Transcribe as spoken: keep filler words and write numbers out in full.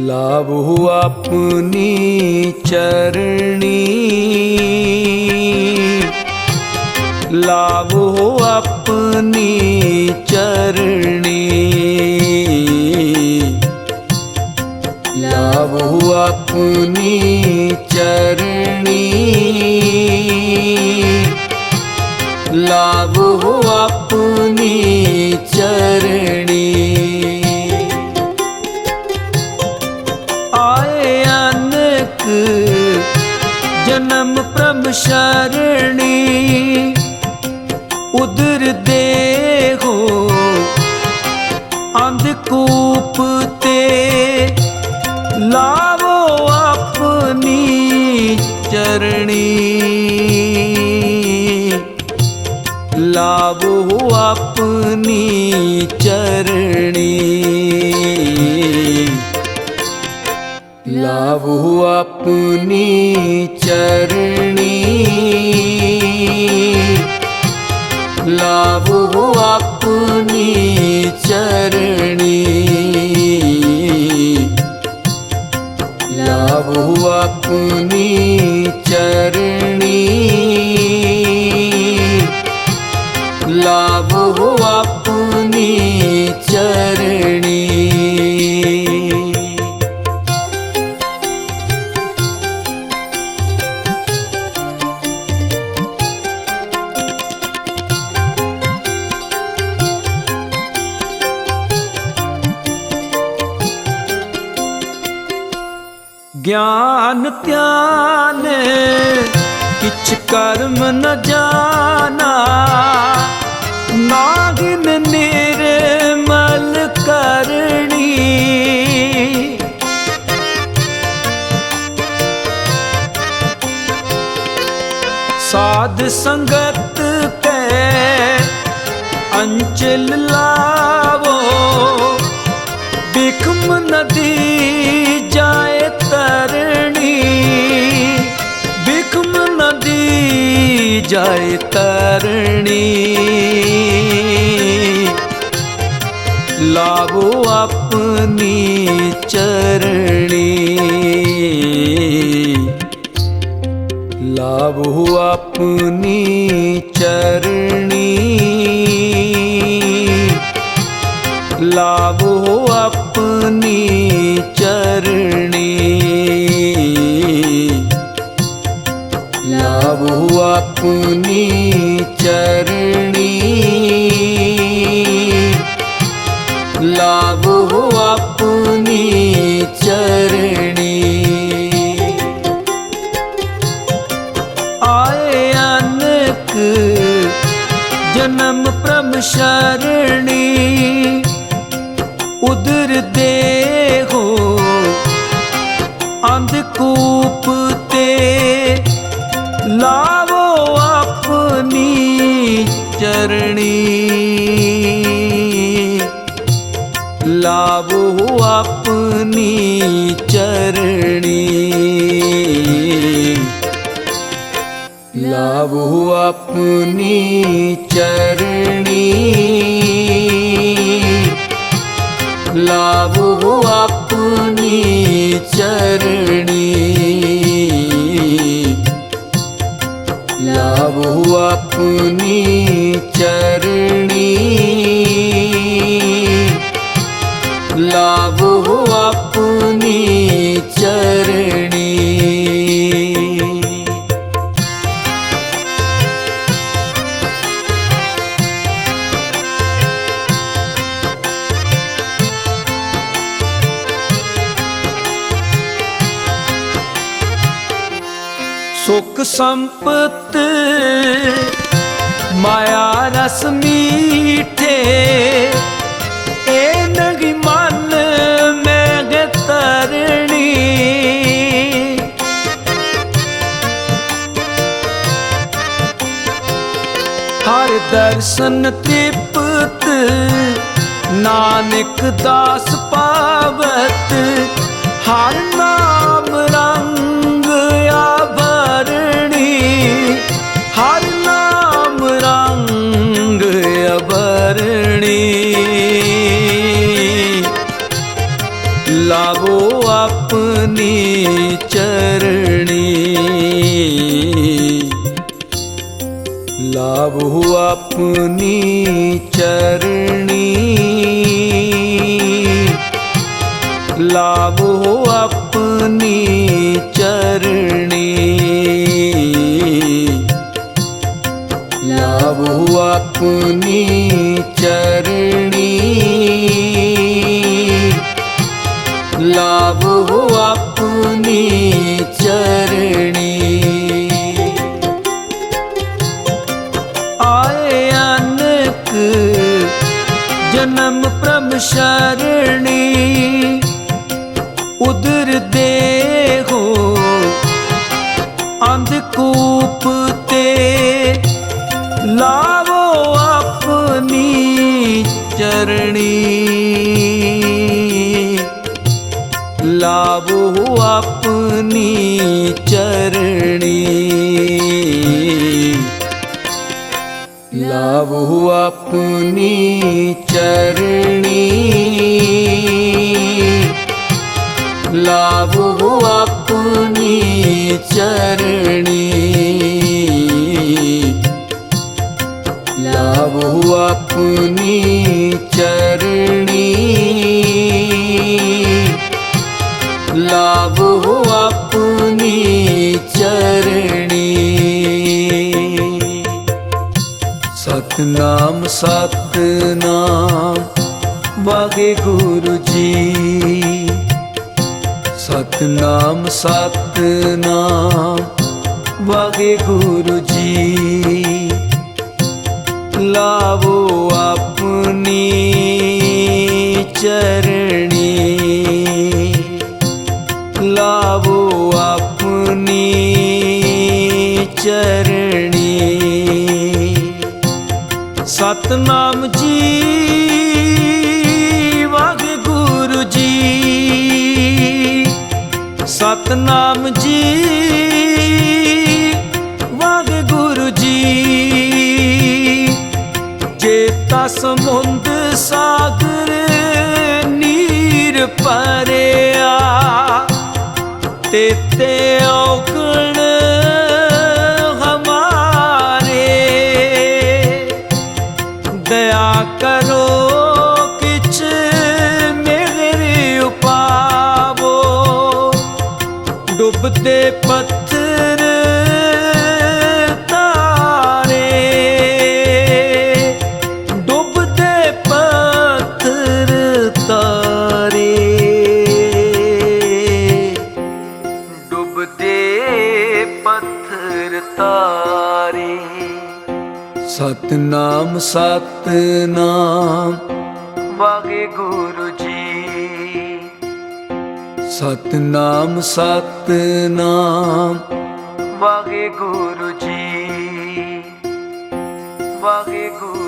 लावो अपनी चरणी, लावो अपनी चरणी, लावो अपनी चरणी, लावो अपनी चरणी। आए अनेक जन्म प्रभ शरणी, उदर देहो अंधकूप ते, लावो अपनी चरणी, लावो अपनी चरणी, लावो अपनी चरणी, लावो अपनी चरणी, लावो अपनी चरणी, लावो अपनी चरणी। ज्ञान त्यान किछ कर्म न जाना, नागिन निर्मल करणी, साध संगत के अंचल लावो, बिखम नदी जाए तरणी, बिखम नदी जाए तरणी, लावो अपनी चरणी, लावो अपनी चरणी, लावो अपनी चरणी, लावो अपनी चरणी, लावो अपनी चरणी। आए अनेक जन्म प्रभ शरणी, उदर देहो अंधकूप ते, लावो अपनी चरणी, लावो अपनी चरणी, लावो अपनी चरणी, लावो अपनी चरणी, लावो अपनी चरणी, लावो अपनी चरणी। सुख संपत माया रस मीठे, ए नगी मन में तरणी, हर दर्शन तृप्त नानक दास पावत, हर नाम रंग आभरणी, हर नाम रंग आभरणी, लावो ਲਾਵੋ ਆਪਣੀ ਚਰਣੀ, ਲਾਵੋ ਆਪਣੀ ਚਰਣੀ, ਲਾਵੋ ਆਪਣੀ ਚਰਣੀ, ਲਾਵੋ ਆਪਣੀ ਚਰਣੀ। ਆਏ ਅਨੇਕ ਜਨਮ ਪ੍ਰਭ ਸ਼ਰਣੀ, ਉਦਰ ਦੇਹੋ ਅੰਧਕੂਪ ਤੇ, ਲਾਵੋ ਆਪਣੀ ਚਰਣੀ, ਲਾਵੋ ਆਪਣੀ ਚਰਣੀ, ਲਾਵੋ ਆਪਣੀ ਚਰਣੀ, ਲਾਵੋ ਆਪਣੀ ਚਰਣੀ, ਲਾਵੋ ਆਪਣੀ ਚਰਣੀ, ਲਾਵੋ ਆਪਣੀ ਚਰਣੀ। ਸਤਨਾਮ ਸਤਨਾਮ ਵਾਹਿਗੁਰੂ ਜੀ, ਸਤਨਾਮ ਸਤਨਾਮ ਵਾਹਿਗੁਰੂ ਜੀ, ਲਾਵੋ ਆਪਣੀ ਚਰਣੀ, ਲਾਵੋ ਆਪਣੀ ਚਰਣੀ। ਸਤਨਾਮ ਜੀ ਵਾਹਿਗੁਰੂ ਜੀ, ਸਤਨਾਮ ਜੀ ਵਾਹਿਗੁਰੂ ਜੀ, ਚੇਤਾ ਸਮੁੰਦ ਸਾਗਰ ਨੀਰ ਭਰਿਆ, ਤੇਤੇ ਔਗਣ ਹਮਾਰੇ, ਦਇਆ ਕਰੋ ਕਿਛ ਮੇਰ ਉਪਾਵੋ, ਡੁੱਬਦੇ ਪੱਥਰ ਤਾਰੇ, ਡੁੱਬਦੇ ਪੱਥਰ ਤਾਰੇ, ਡੁੱਬਦੇ ਪੱਥਰ ਤਾਰੇ। ਸਤਨਾਮ ਸਤਨਾਮ ਵਾਹਿਗੁਰੂ ਜੀ, ਸਤਨਾਮ ਸਤਨਾਮ ਵਾਹਿਗੁਰੂ ਜੀ, ਵਾਹਿਗੁਰੂ